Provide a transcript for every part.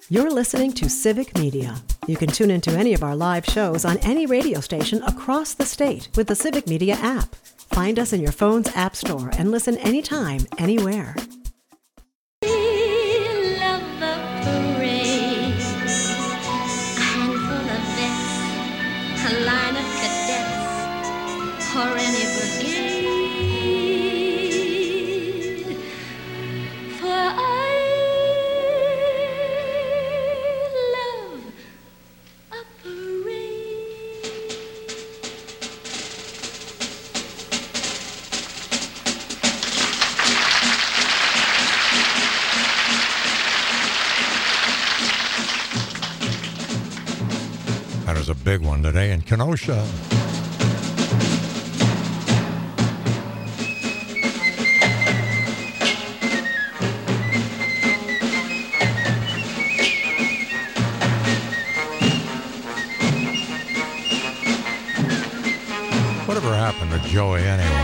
You're listening to Civic Media. You can tune into any of our live shows on any radio station across the state with the Civic Media app. Find us in your phone's app store and listen anytime, anywhere. Or any brigade, for I love a parade. That is a big one today in Kenosha. Whatever happened to Joey anyway?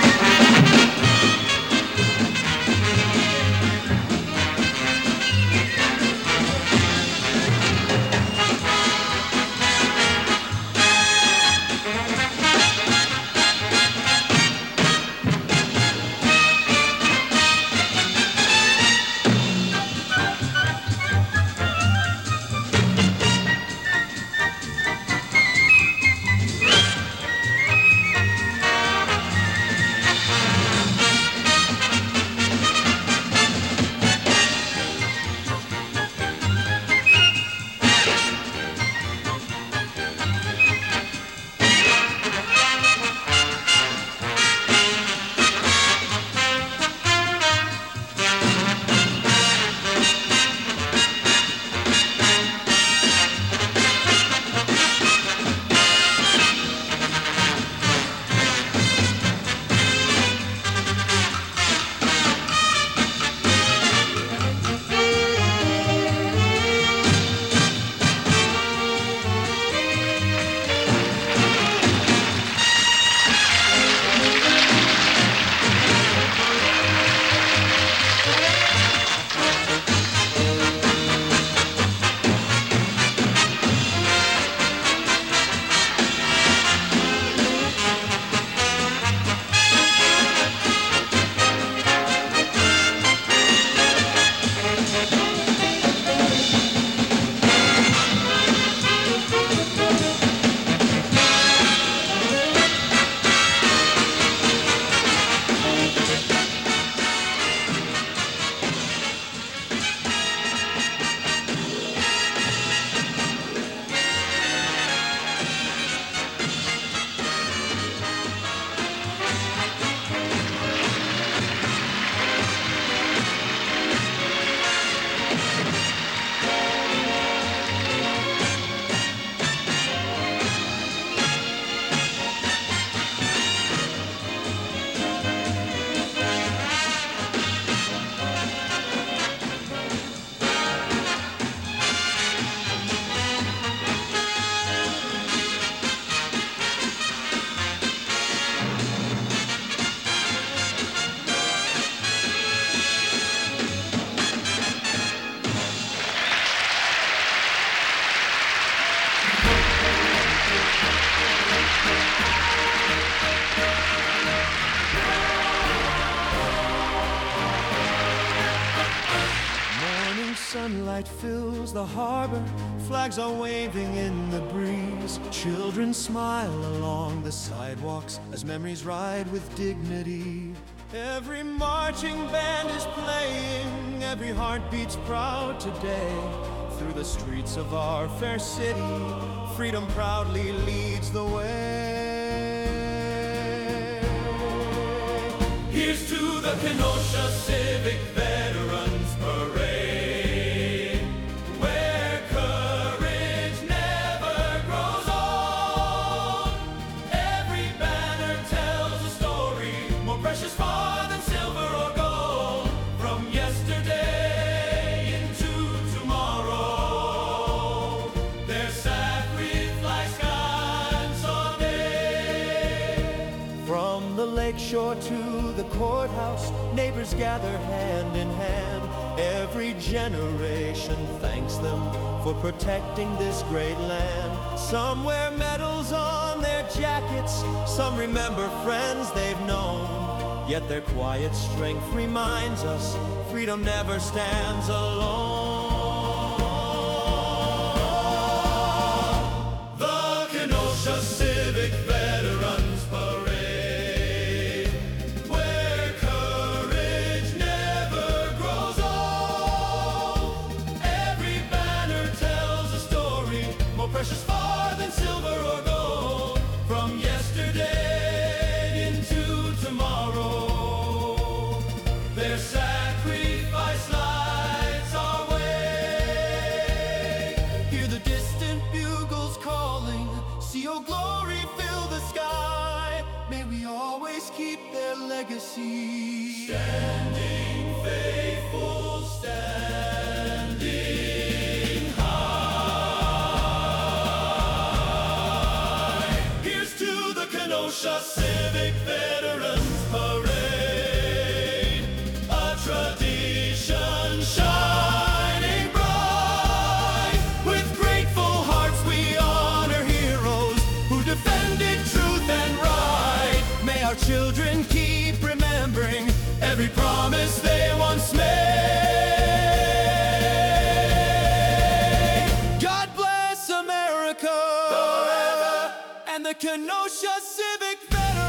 Sunlight fills the harbor, flags are waving in the breeze. Children smile along the sidewalks as memories ride with dignity. Every marching band is playing, every heart beats proud today. Through the streets of our fair city, freedom proudly leads the way. Here's to the Kenosha Civic Veterans Parade. Shore to the courthouse, neighbors gather hand in hand. Every generation thanks them for protecting this great land. Some wear medals on their jackets, some remember friends they've known. Yet their quiet strength reminds us freedom never stands alone. The Kenosha Civic Veterans Parade, where courage never grows old. Every banner tells a story more precious far than silver or gold. From yesterday into tomorrow, their sacrifice lights our way. Hear the distant bugles calling, see your glory fill the sky. May we always keep their legacy. Standing faithful, standing high. Here's to the Kenosha Civic Veterans Parade, a tradition shining bright. With grateful hearts we honor heroes who defended truth and right. May our children keep remembering every promise they once made. God bless America forever, and the Kenosha Civic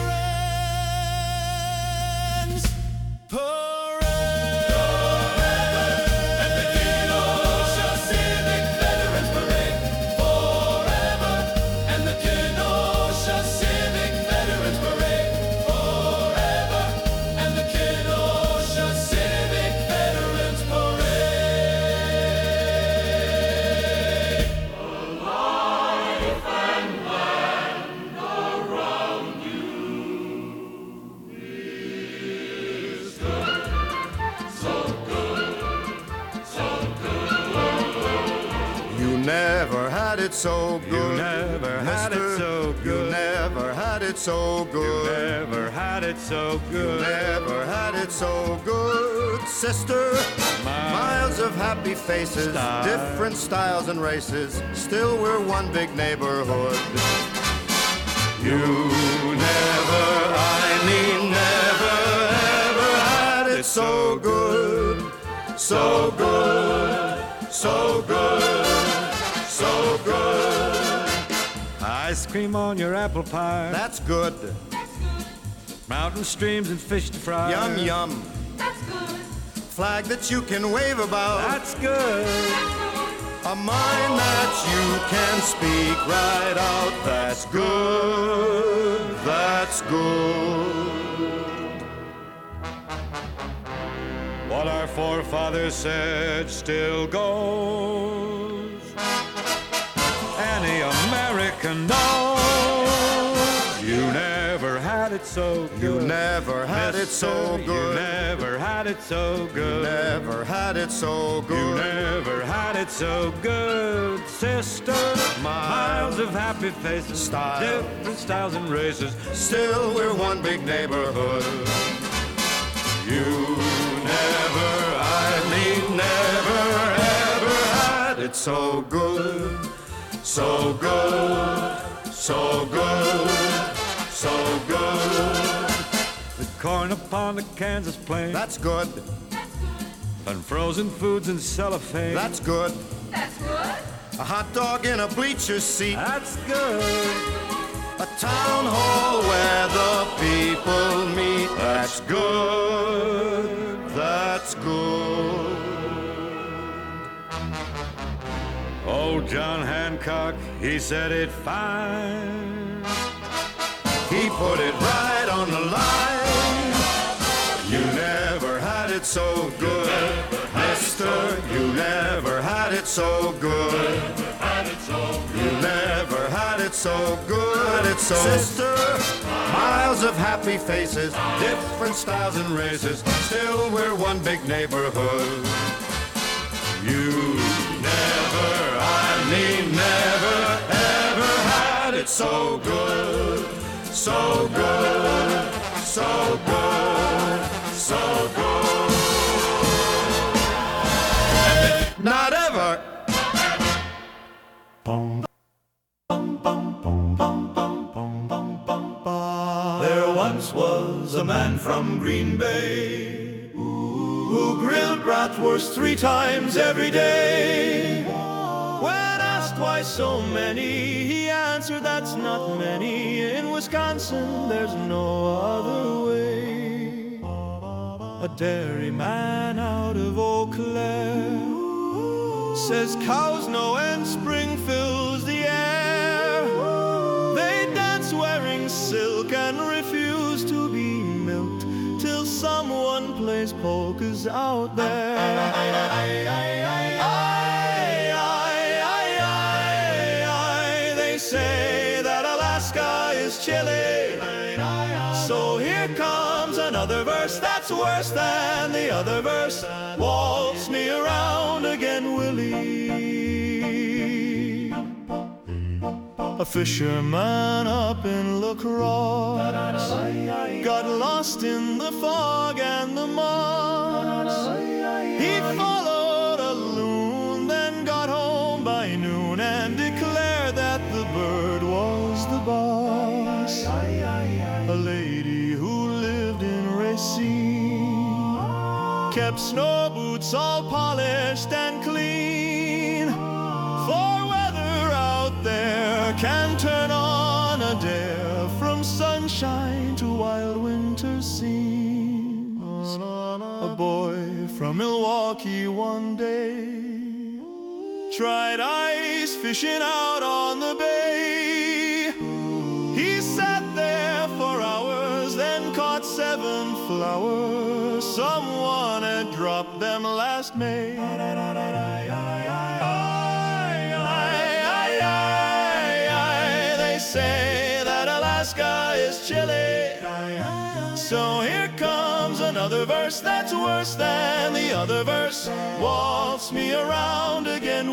Veterans Parade. And the Kenosha Civic Veterans Parade forever. And the Kenosha Civic Veterans Parade forever. And the Kenosha Civic Veterans Parade. You never had it so good. You never had it mister. so good. You never had it so good. Never had it so good. Never had it so good, sister. Miles of happy faces, Style. different styles and races. Still, we're one big neighborhood. You never, I mean never, ever had it so good. So good, so good, so good. Ice cream on your apple pie. That's good. Mountain streams and fish to fry. Yum, yum. That's good. Flag that you can wave about. That's good. A mind that you can speak right out. That's good. That's good. What our forefathers said still goes. Any American knows. You never had it so good. You never had it so Mister, good. You never had it so good. Never had it so You good. never had it so good, sister. Miles of happy faces, Style. different styles and races. Still, we're one big neighborhood. You never, I mean never, ever had it so good. So good, so good, so good. The corn upon the Kansas plain, That's good. and frozen foods in cellophane. That's good. That's good. A hot dog in a bleacher seat. That's good. A town hall where the people meet. That's good. That's good. Old John Hancock, he said it fine. He put it right on the line. You never had it so good, mister. You never had it so good. You never had it so good. It's so sister. Miles of happy faces, different styles and races. Still, we're one big neighborhood. You never, I mean never, ever had it so good. So good, so good, so good. There once was a man from Green Bay who grilled bratwurst 3 times every day. When asked why so many, he answered, that's not many. In Wisconsin, there's no other way. A dairyman out of Eau Claire says cows know and spring fills the air. They dance wearing silk and refuse to be milked till someone plays polkas out there. They say that Alaska is chilly, so here comes another verse that's worse than the other verse. Waltz me around again, Willie. A fisherman up in La Crosse got lost in the fog and the mud. He followed a loon, then got home by noon and declared that the bird was the boss. A lady who lived in Racine kept snow boots all polished and clean, for weather out there can turn on a dare from sunshine to wild winter scenes. A boy from Milwaukee one day tried ice fishing out on the bay. He sat there for hours, then caught 7 flowers. Someone had dropped them last May. They say that Alaska is chilly, so here comes another verse that's worse than the other verse. Waltz me around again,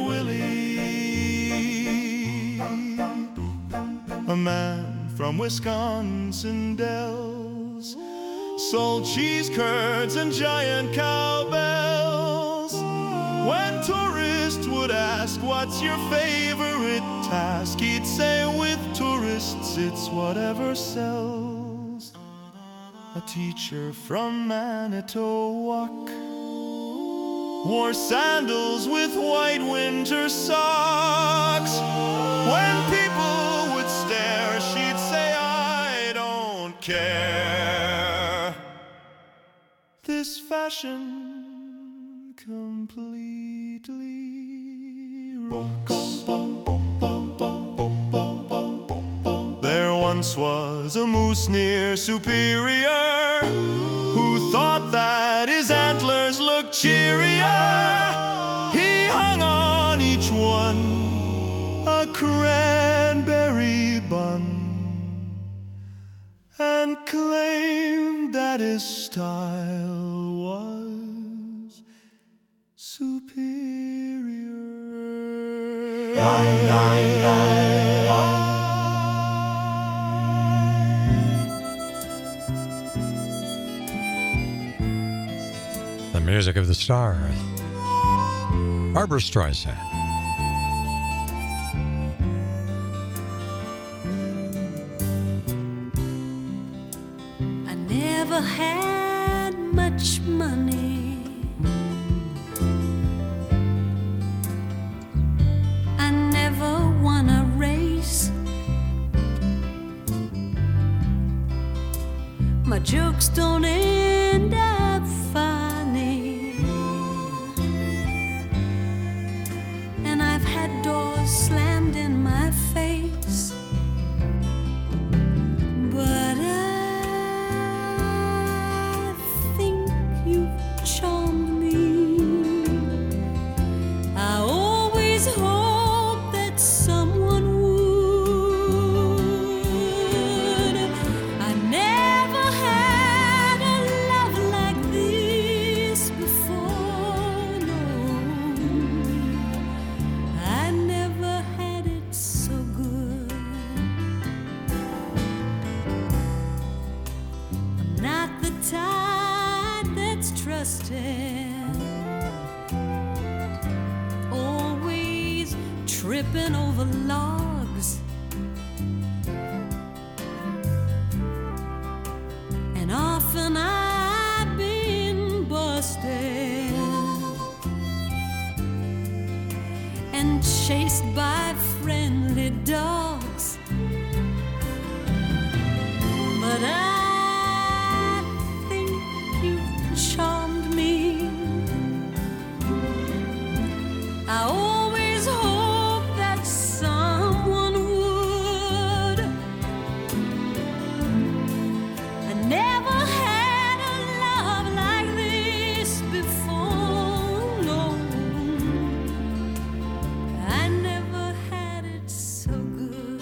Willie. A man from Wisconsin Dells sold cheese curds and giant cowbells. When tourists would ask, what's your favorite task, he'd say, with tourists it's whatever sells. A teacher from Manitowoc wore sandals with white winter socks. When people would stare, she'd say, I don't care. This fashion completely rocks. There once was a moose near Superior who thought that his antlers looked cheerier. He hung on each one a cranberry bun and claimed that his style was superior. The music of the stars. Barbra Streisand. I never had much money. I never won a race. My jokes don't end up funny, and I've had doors slammed in my face. But I think you've charmed me. I always hoped that someone would. I never had a love like this before, no. I never had it so good. tripping over logs, and often I've been busted and chased by friendly dogs, but I think you've charmed me. I always hope that someone would. I never had a love like this before, no. I never had it so good.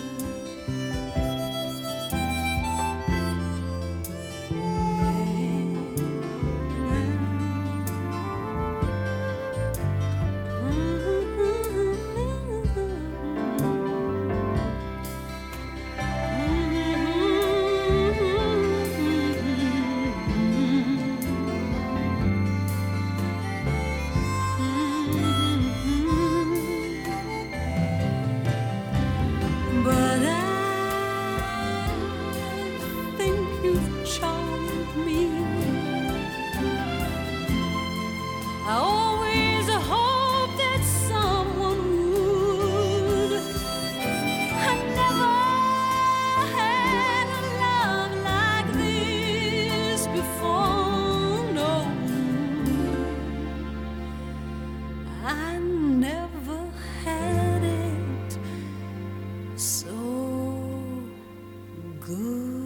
But I think you've charmed me. I always hope that someone would. I never had a love like this before, no. I never had it so good.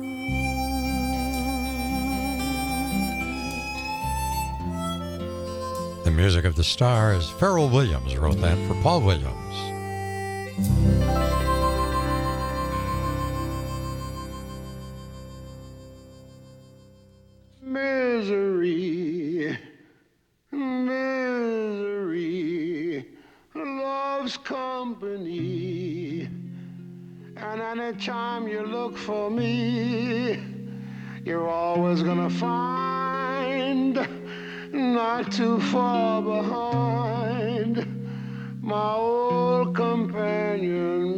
The music of the stars. Pharrell Williams wrote that for Paul Williams. Misery, misery, love's company. And anytime you look for me, you're always gonna find, not too far behind, my old companion,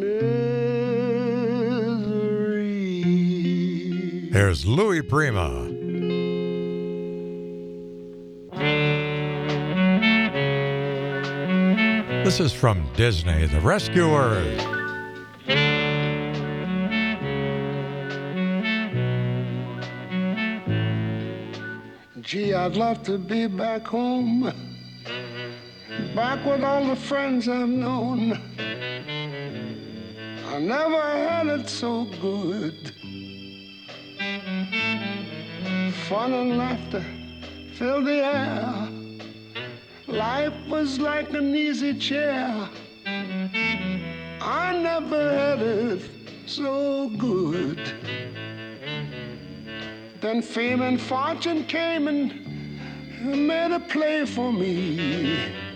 misery. Here's Louis Prima. This is from Disney, The Rescuers. Gee, I'd love to be back home, back with all the friends I've known. I never had it so good. Fun and laughter filled the air. Life was like an easy chair. I never had it so good. Then fame and fortune came and made a play for me.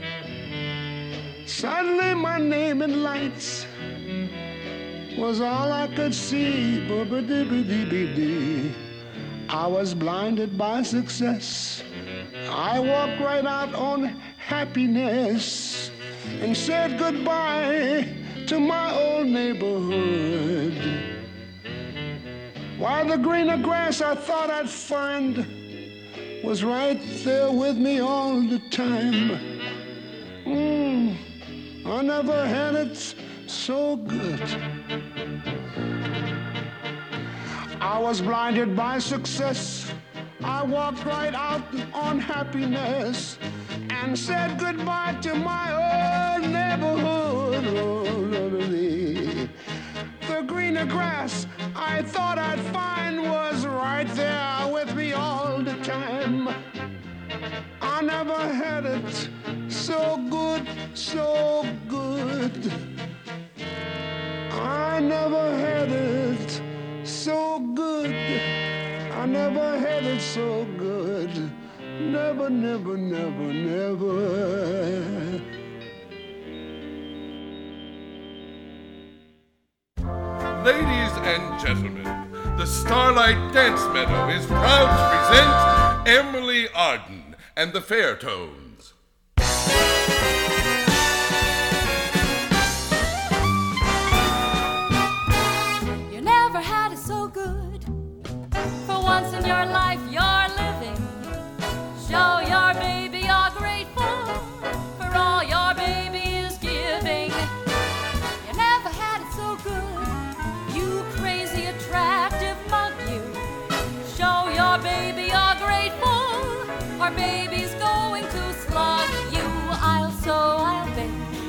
Suddenly my name in lights was all I could see. Boo-ba-dee-ba-dee-ba-dee. I was blinded by success. I walked right out on happiness and said goodbye to my old neighborhood. While the greener grass I thought I'd find was right there with me all the time. I never had it so good. I was blinded by success. I walked right out on happiness and said goodbye to my old neighborhood. The greener grass I thought I'd find was right there with me all the time. I never had it so good, so good. I never had it so good. I never had it so good. Never, never, never, never. Ladies and gentlemen, the Starlight Dance Meadow is proud to present Emily Arden and the Fairtones.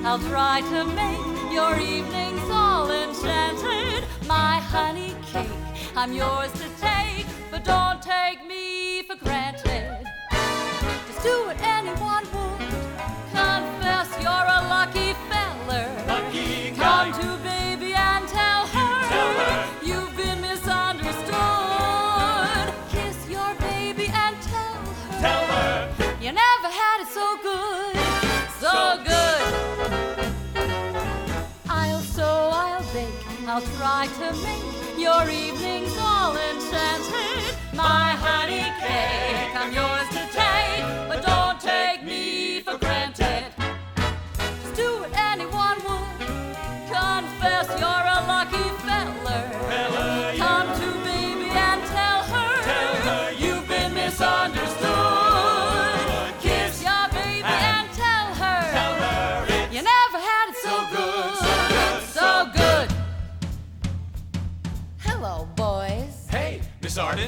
I'll try to make your evenings all enchanted. My honey cake, I'm yours to take, but don't take me for granted. Just do what anyone would. Confess you're a lucky feller. Lucky guy. Come to baby and tell her, you've been misunderstood. Kiss your baby and tell her, you never had it so good, so good. I'll sew, I'll bake, I'll try to make your evenings all enchanted. My honey cake, I'm yours to take, but don't take me for granted. Just do what anyone would. Confess you're a lucky feller. Come to baby and tell her, you've been misunderstood. Kiss your baby and tell her, you never had it so good, so good. Hello, boys. Hey, Miss Arden.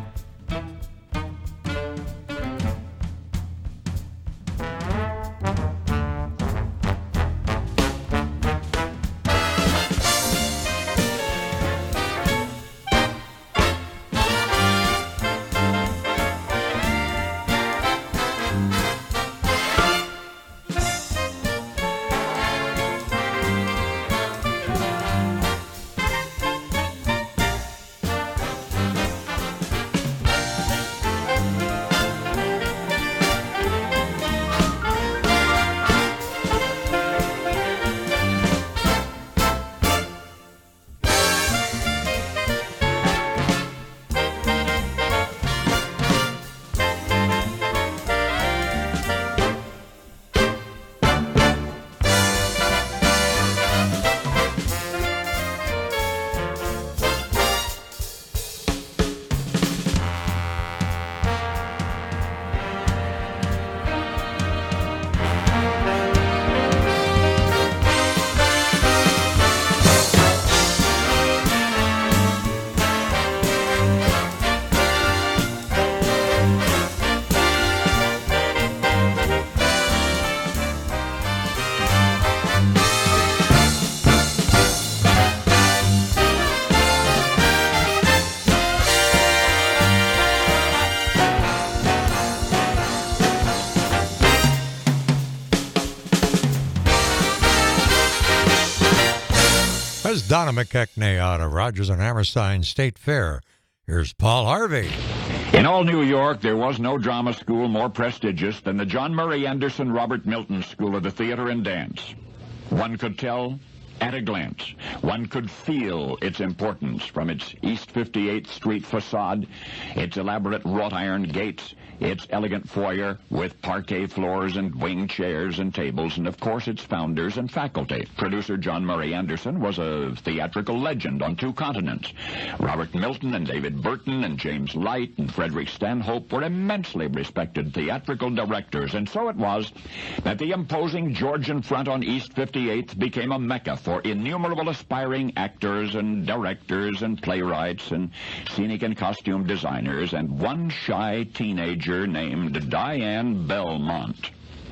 That's Donna McKechnie out of Rogers and Hammerstein State Fair. Here's Paul Harvey. In all New York, there was no drama school more prestigious than the John Murray Anderson Robert Milton School of the Theater and Dance. One could tell at a glance. One could feel its importance from its East 58th Street facade, its elaborate wrought iron gates, its elegant foyer with parquet floors and wing chairs and tables, and of course its founders and faculty. Producer John Murray Anderson was a theatrical legend on 2 continents. Robert Milton and David Burton and James Light and Frederick Stanhope were immensely respected theatrical directors, and so it was that the imposing Georgian front on East 58th became a mecca for innumerable aspiring actors and directors and playwrights and scenic and costume designers, and one shy teenager named Diane Belmont.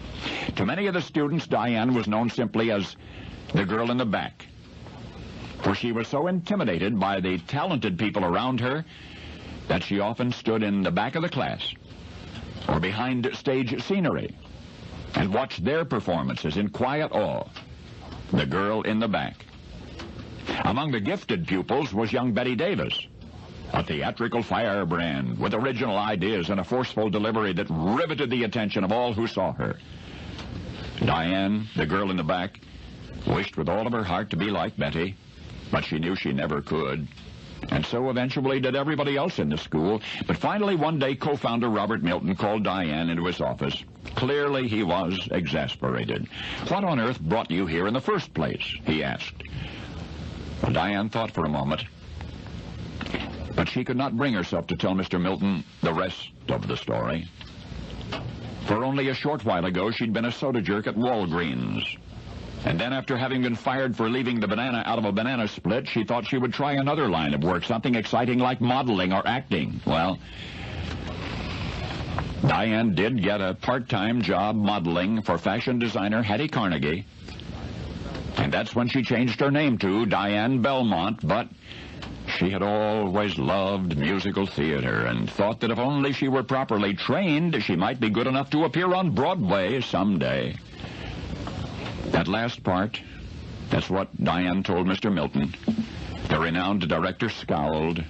To many of the students, Diane was known simply as the girl in the back, for she was so intimidated by the talented people around her that she often stood in the back of the class or behind stage scenery and watched their performances in quiet awe. The girl in the back. Among the gifted pupils was young Betty Davis, a theatrical firebrand with original ideas and a forceful delivery that riveted the attention of all who saw her. Diane, the girl in the back, wished with all of her heart to be like Betty, but she knew she never could. And so eventually did everybody else in the school. But finally one day co-founder Robert Milton called Diane into his office. Clearly he was exasperated. "What on earth brought you here in the first place?" he asked. Well, Diane thought for a moment, but she could not bring herself to tell Mr. Milton the rest of the story. For only a short while ago she'd been a soda jerk at Walgreens. And then after having been fired for leaving the banana out of a banana split, she thought she would try another line of work, something exciting like modeling or acting. Well, Diane did get a part-time job modeling for fashion designer Hattie Carnegie, And that's when she changed her name to Diane Belmont, but she had always loved musical theater and thought that if only she were properly trained, she might be good enough to appear on Broadway someday. That last part, that's what Diane told Mr. Milton. The renowned director scowled.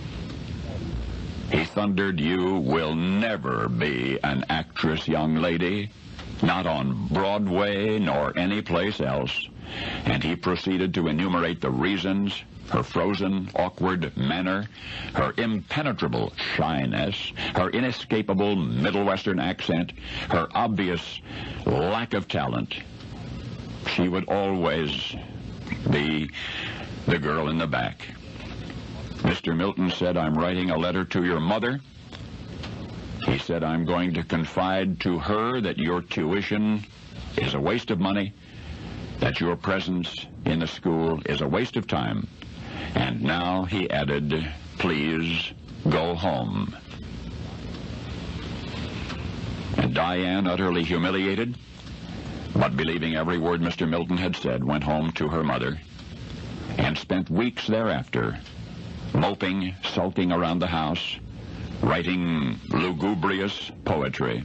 He thundered, "You will never be an actress, young lady, not on Broadway nor any place else." And he proceeded to enumerate the reasons: her frozen, awkward manner, her impenetrable shyness, her inescapable Middle Western accent, her obvious lack of talent. She would always be the girl in the back. Mr. Milton said, "I'm writing a letter to your mother." He said, "I'm going to confide to her that your tuition is a waste of money, that your presence in the school is a waste of time. And now," he added, "please go home." And Diane, utterly humiliated, but believing every word Mr. Milton had said, went home to her mother and spent weeks thereafter moping, sulking around the house, writing lugubrious poetry.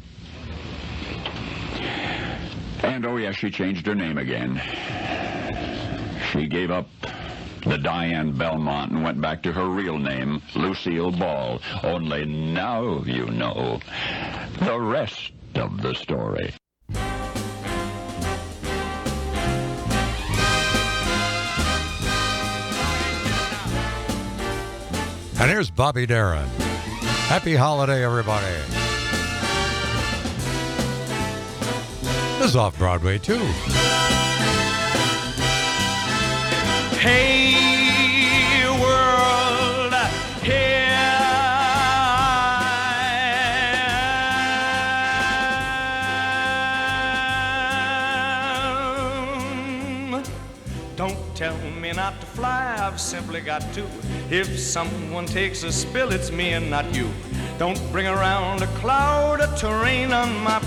And, oh yes, she changed her name again. She gave up the Diane Belmont and went back to her real name, Lucille Ball. Only now you know the rest of the story. And here's Bobby Darin. Happy holiday, everybody. This is off Broadway, too. Hey, world, here I am. Don't tell me not to fly, I've simply got to. If someone takes a spill, it's me and not you. Don't bring around a cloud of terrain on my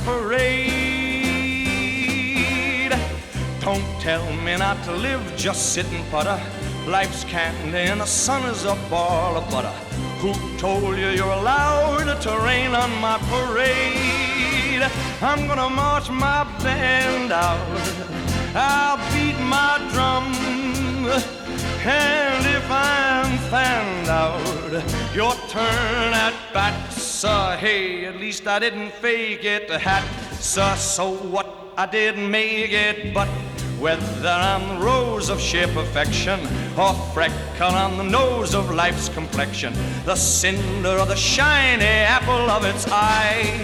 parade. Don't tell me not to live, just sit and putter. Life's candy and the sun is a ball of butter. Who told you you're allowed to rain on my parade? I'm gonna march my band out, I'll beat my drum, and if I'm fanned out, your turn at bat, sir. Hey, at least I didn't fake it, hat, sir. So what? I didn't make it, but whether I'm the rose of sheer perfection or freckle on the nose of life's complexion, the cinder of the shiny apple of its eye,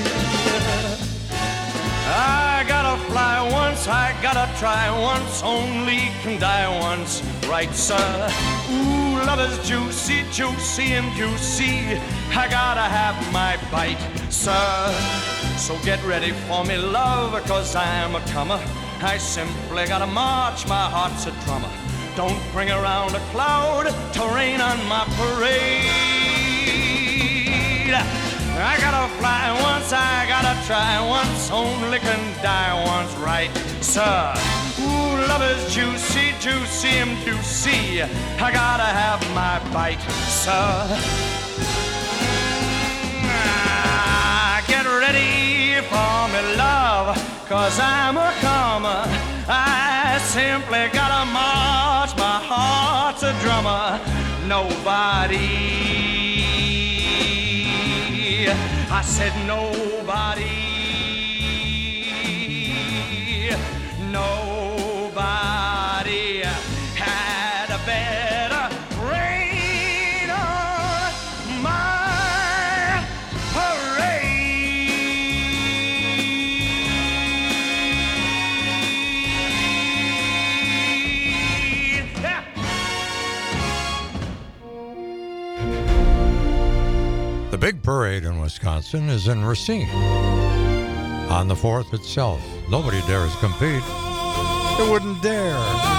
I gotta fly once, I gotta try once, only can die once, right, sir? Ooh, love is juicy, juicy and juicy, I gotta have my bite, sir. So get ready for me, love, 'cause I'm a comer. I simply gotta march, my heart's a drummer. Don't bring around a cloud to rain on my parade. I gotta fly once, I gotta try once, only can die once, right, sir? Ooh, love is juicy, juicy and juicy, I gotta have my bite, sir. Get ready for me, love, 'cause I'm a comer. I simply gotta march, my heart's a drummer. Nobody, I said nobody, nobody had a better rain on my parade. Yeah. The big parade in Wisconsin is in Racine. On the 4th itself, nobody dares compete. They wouldn't dare.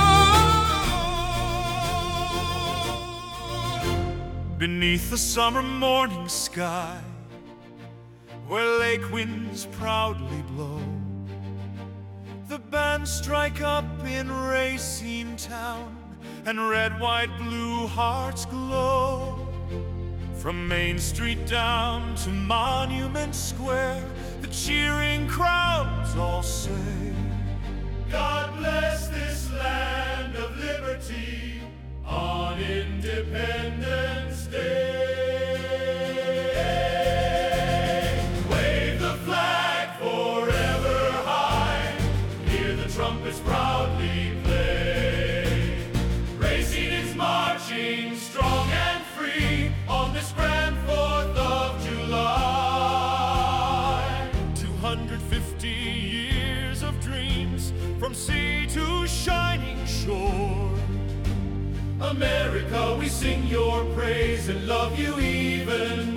Beneath the summer morning sky, where lake winds proudly blow, The bands strike up in Racine Town, and red, white, blue hearts glow. From Main Street down to Monument Square, the cheering crowds all say, God bless this land of liberty on Independence Day. Wave the flag forever high, hear the trumpets proudly play. Racine is marching strong and free on this grand 4th of July. 250 years of dreams from sea to shining shore. America, we sing your praise and love you even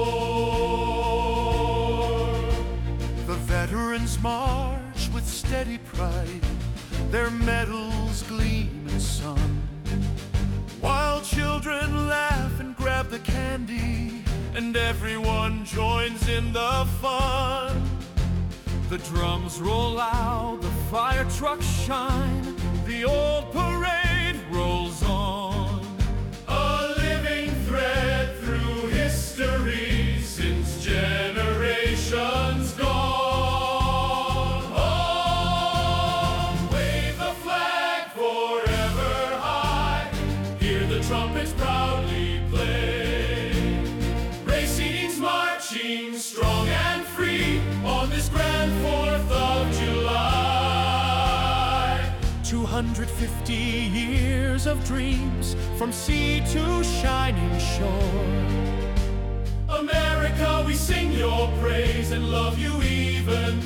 more. The veterans march with steady pride, their medals gleam in sun, while children laugh and grab the candy, and everyone joins in the fun. The drums roll out, the fire trucks shine, the old parade rolls on. A living thread through history since generations gone. Oh, wave the flag forever high, hear the trumpets proudly play. Racine's marching strong and free on this grand 4th of July. 250 years of dreams from sea to shining shore. America, we sing your praise and love you even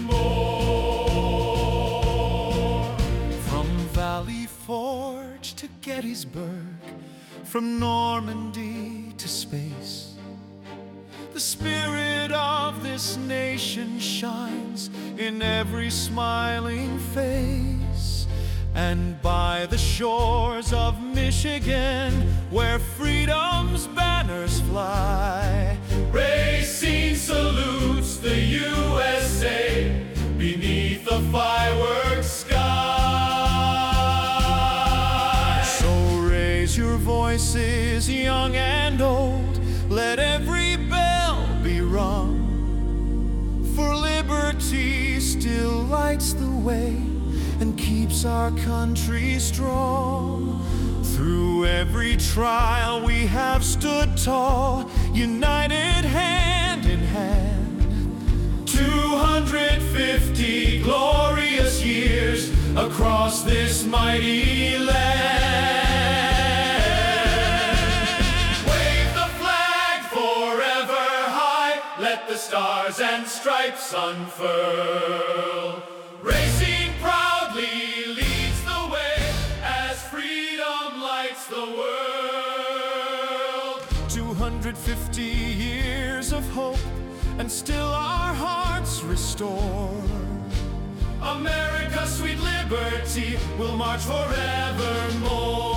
more. From Valley Forge to Gettysburg, from Normandy to space, the spirit of this nation shines in every smiling face. And by the shores of Michigan, where freedom's banners fly, Racine salutes the USA beneath the fireworks sky. So raise your voices, young and old, let every bell be rung, for liberty still lights the way and keeps our country strong. Through every trial we have stood tall, united hand in hand. 250 glorious years across this mighty land. Wave the flag forever high, let the stars and stripes unfurl. Racine proudly leads the way as freedom lights the world. 250 years of hope, and still our hearts restore. America, sweet liberty, will march forevermore.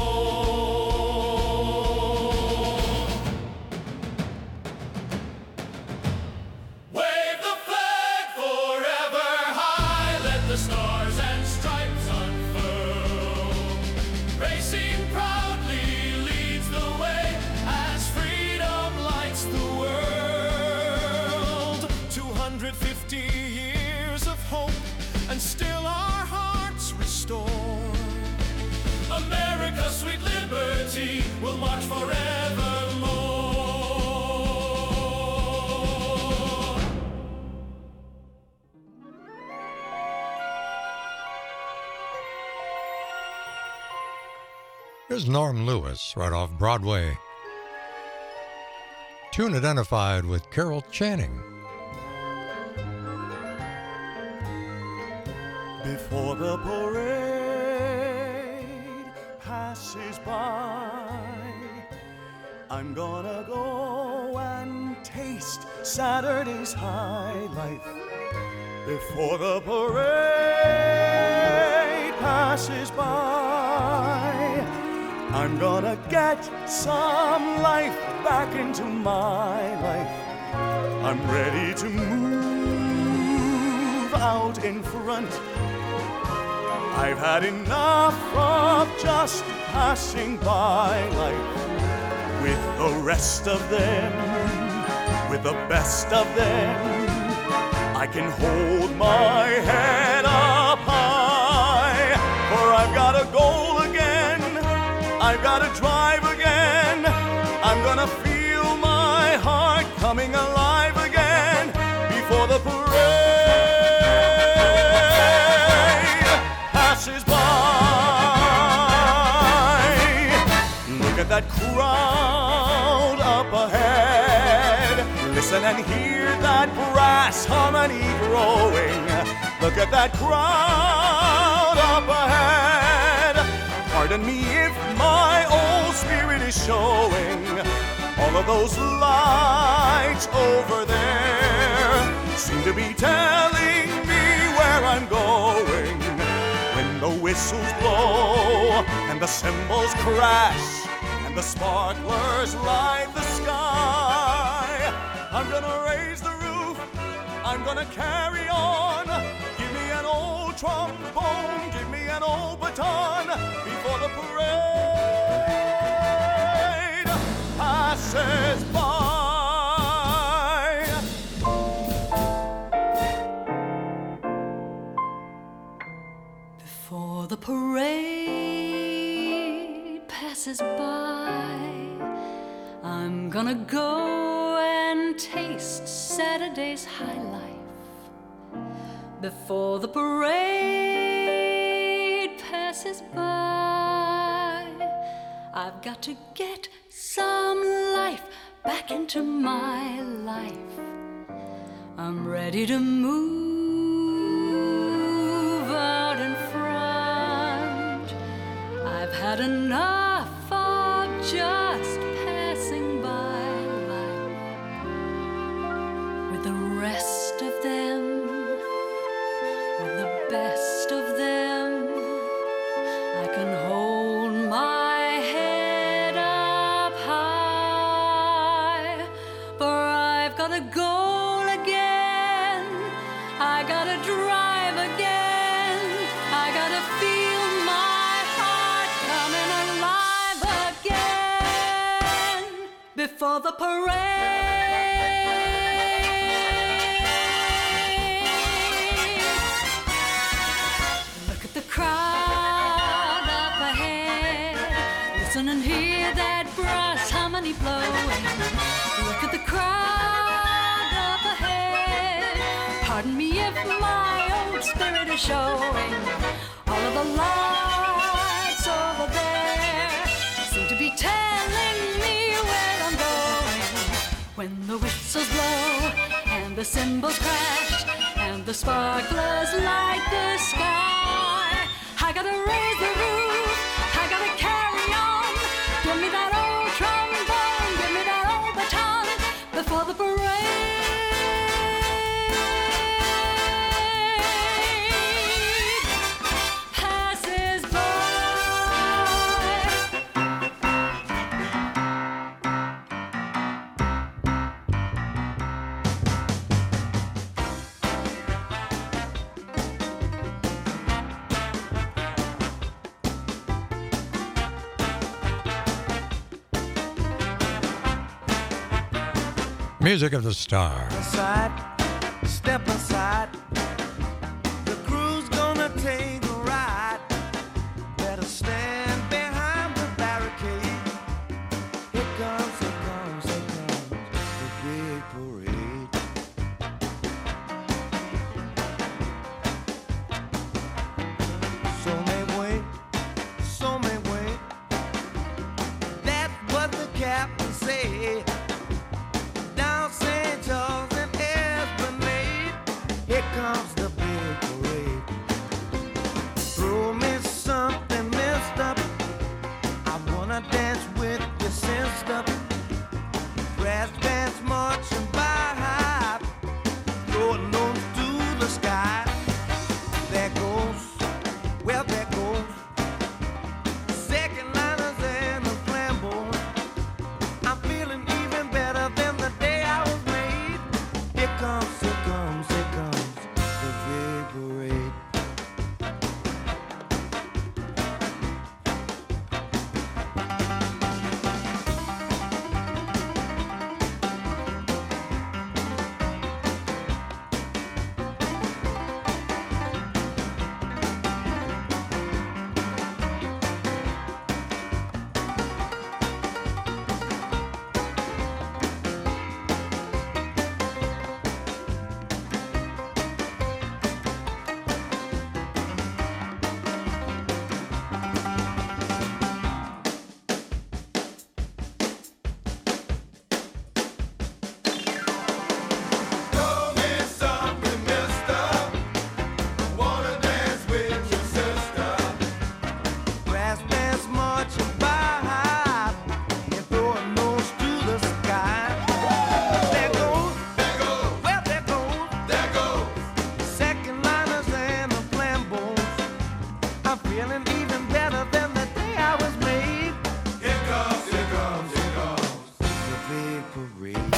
Wave the flag forever high, let the stars and stripes unfurl. Racine proudly leads the way as freedom lights the world. 250 years of hope, and still our hearts restore. America, sweet liberty, will march forevermore. Here's Norm Lewis right off Broadway. Tune identified with Carol Channing. Before the parade passes by, I'm gonna go and taste Saturday's high life. Before the parade passes by, I'm gonna get some life back into my life. I'm ready to move out in front I've had enough of just passing by life with the rest of them, with the best of them. I can hold my head up high, for I've got a goal again, I've got to drive again. I'm gonna feel my heart coming alive again before the parade passes by. Look at that crowd up ahead. Listen and hear that brass harmony growing. Look at that crowd up ahead. Pardon me if my old spirit is showing. All of those lights over there seem to be telling me where I'm going. When the whistles blow and the cymbals crash and the sparklers light the sky, I'm gonna raise the roof, I'm gonna carry on. Give me an old trombone, give me an old baton before the parade passes by. Before the parade passes by, I'm gonna go and taste Saturday's high life. Before the parade passes by, I've got to get some life back into my life. I'm ready to move out in front. I've had enough of just passing by life with the rest of them, with the best of them. I can hold my head up high, for I've got a goal again, I gotta drive again, I gotta feel my heart coming alive again before the parade. Look at the crowd up ahead. Listen and hear that brass harmony blowing. Look at the crowd up ahead. Pardon me if my old spirit is showing. All of the lights over there seem to be telling me where I'm going. When the whistles blow and the cymbals crash and the sparklers light the sky, I gotta raise the roof, I gotta carry on. Give me that old trombone, give me that old baton before the parade passes by. Music of the Star. Aside, step aside. The crew's gonna take a ride. Better stand behind the barricade. Here comes the big parade. Some may wait, some may wait. That's what the captain said. Down St. Charles and even better than the day I was made. Here comes the big parade.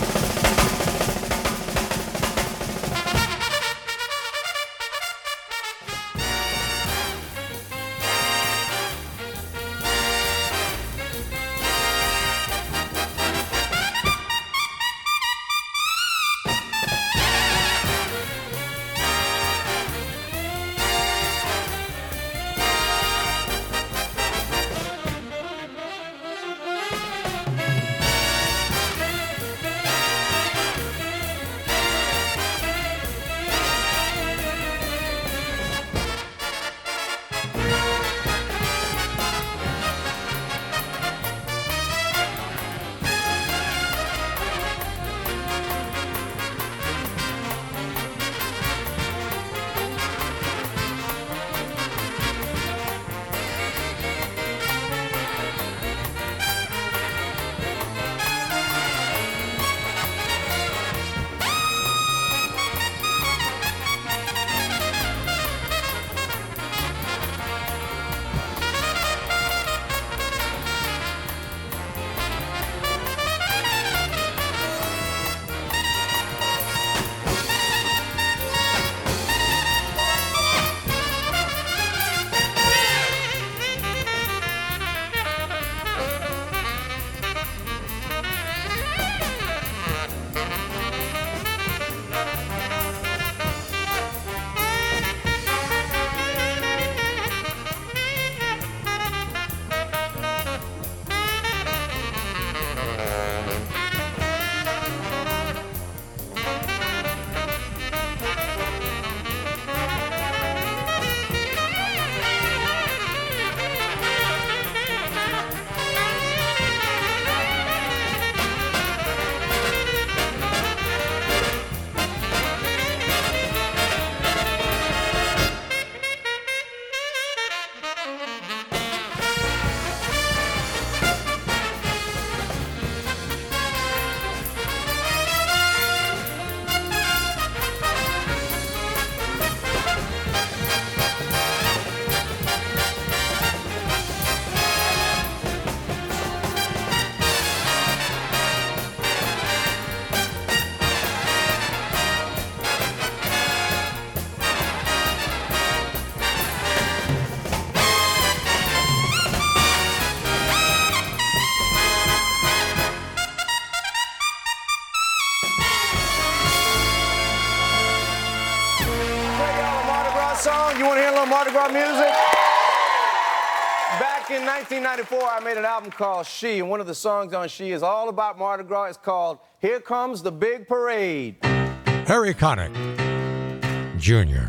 Song. You want to hear a little Mardi Gras music? Back in 1994, I made an album called She, and one of the songs on She is all about Mardi Gras. It's called Here Comes the Big Parade. Harry Connick Jr.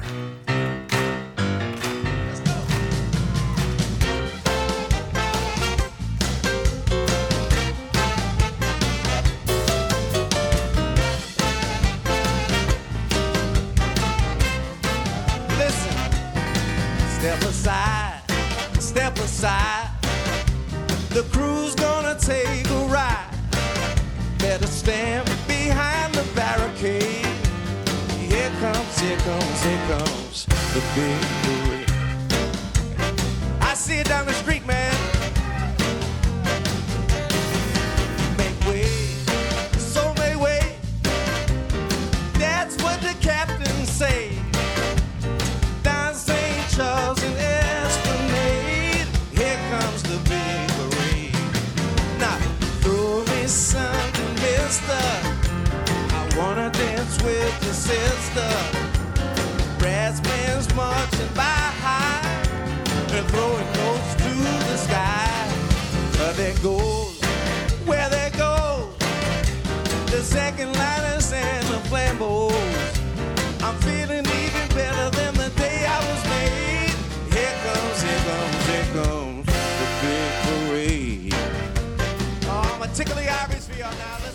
Step aside, the crew's gonna take a ride. Better stand behind the barricade. Here comes the big parade. I see it down the street, man. Make way, so make way. That's what the captain say. Down St. Charles and Esplanade, here comes the big parade. Now, throw me something, mister. I wanna dance with your sister. Brass bands marching by high and throwing notes to the sky. There goes, where there goes, the second liners and the flambeaus. I'm feeling even better than the day I was made. Here comes the big parade. Oh, I'm gonna tickle the ivories for y'all now. Listen.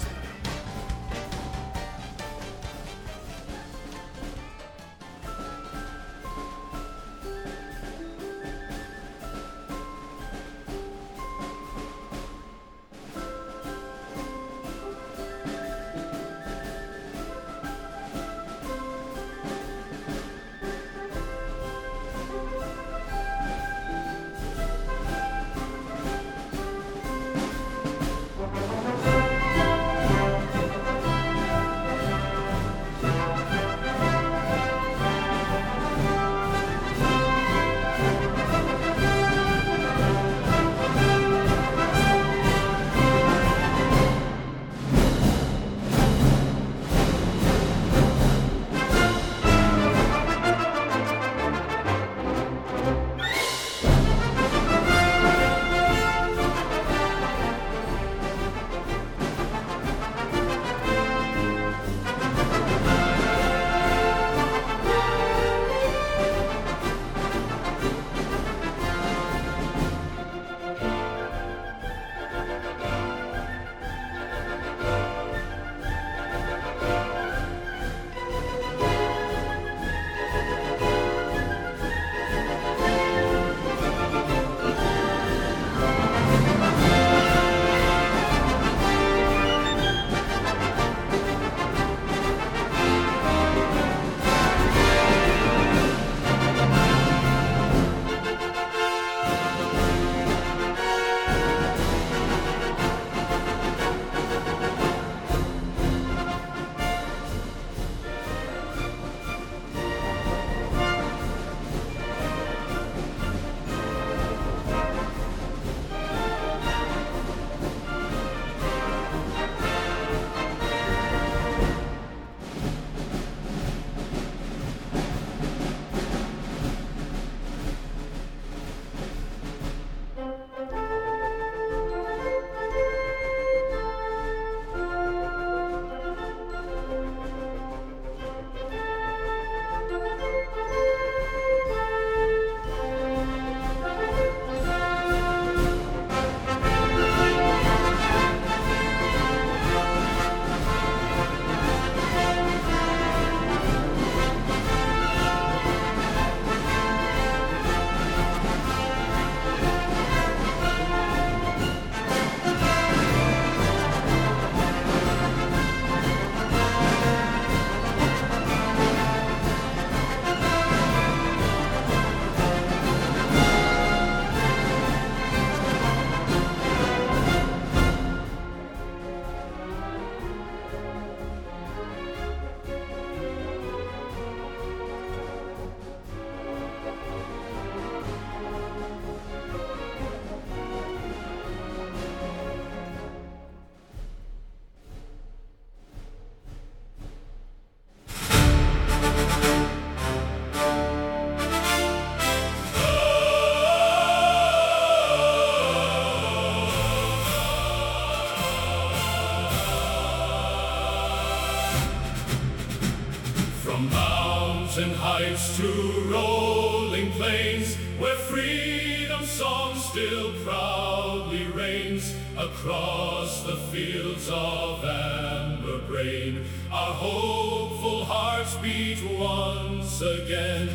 mountain heights to rolling plains, where freedom song still proudly reigns. Across the fields of amber grain, our hopeful hearts beat once again.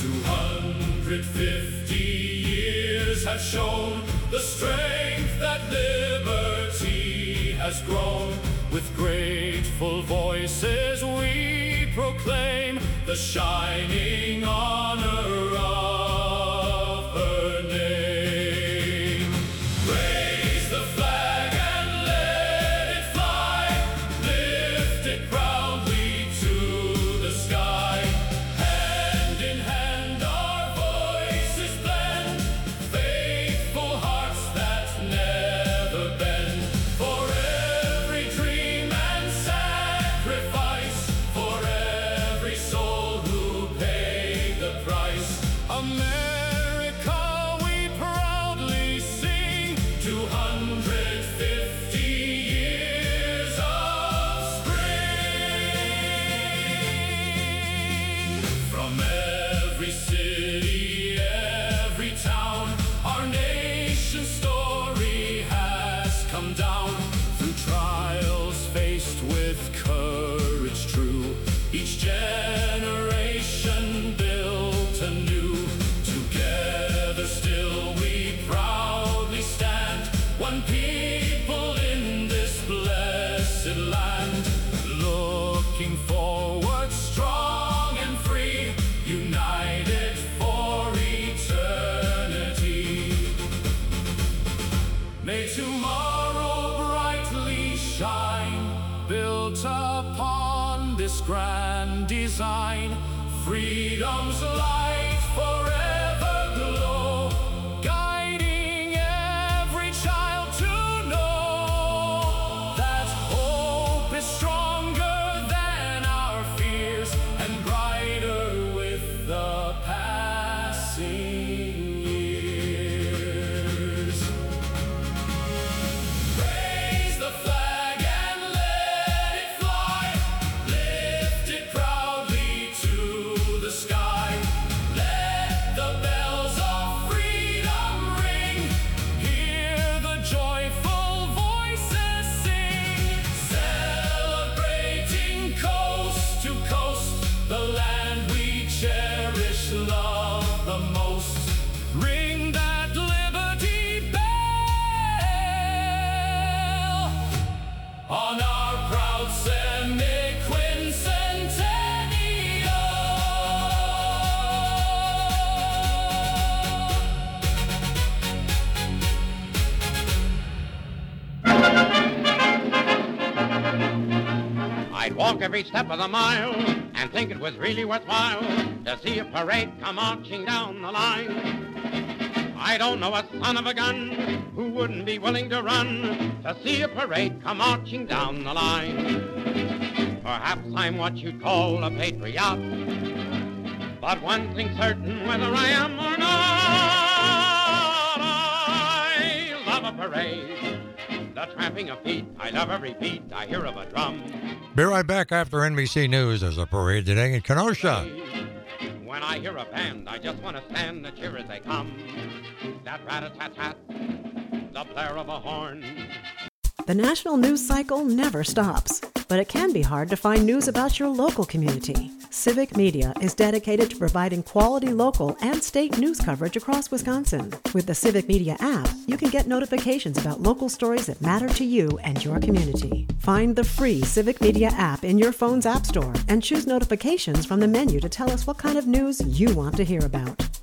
250 years have shown the strength that liberty has grown. With grateful voices we proclaim the shining honor of her name. Raise the flag and let it fly, lift it proudly to the sky. Hand in hand our voices blend, faithful hearts that never bend. For every dream and sacrifice, for every soul who paid the price. America, we proudly sing 250 years of spring. From every city, every town, our nation's story has come down. Through trials faced with courage true, each generation built anew. Together still we proudly stand, one people in this blessed land. Looking forward strong and free, united for eternity. May tomorrow brightly shine, built upon this grand design. Freedom's light forever glow, guiding every child to know that hope is stronger than our fears and brighter with the passing years. Raise the flag and let it fly, lift it proudly to the sky. Let the bells of freedom ring, hear the joyful voices sing. Celebrating coast to coast, the land we cherish, love the most. Ring that liberty bell on our proud I'd walk every step of the mile and think it was really worthwhile to see a parade come marching down the line. I don't know a son of a gun who wouldn't be willing to run to see a parade come marching down the line. Perhaps I'm what you'd call a patriot, but one thing's certain, whether I am or not, I love a parade. The tramping of feet, I love every beat I hear of a drum. Be right back after NBC News. There's a parade today in Kenosha. When I hear a band, I just want to stand and cheer as they come. That rat-a-tat-tat, the blare of a horn. The national news cycle never stops, but it can be hard to find news about your local community. Civic Media is dedicated to providing quality local and state news coverage across Wisconsin. With the Civic Media app, you can get notifications about local stories that matter to you and your community. Find the free Civic Media app in your phone's app store and choose notifications from the menu to tell us what kind of news you want to hear about.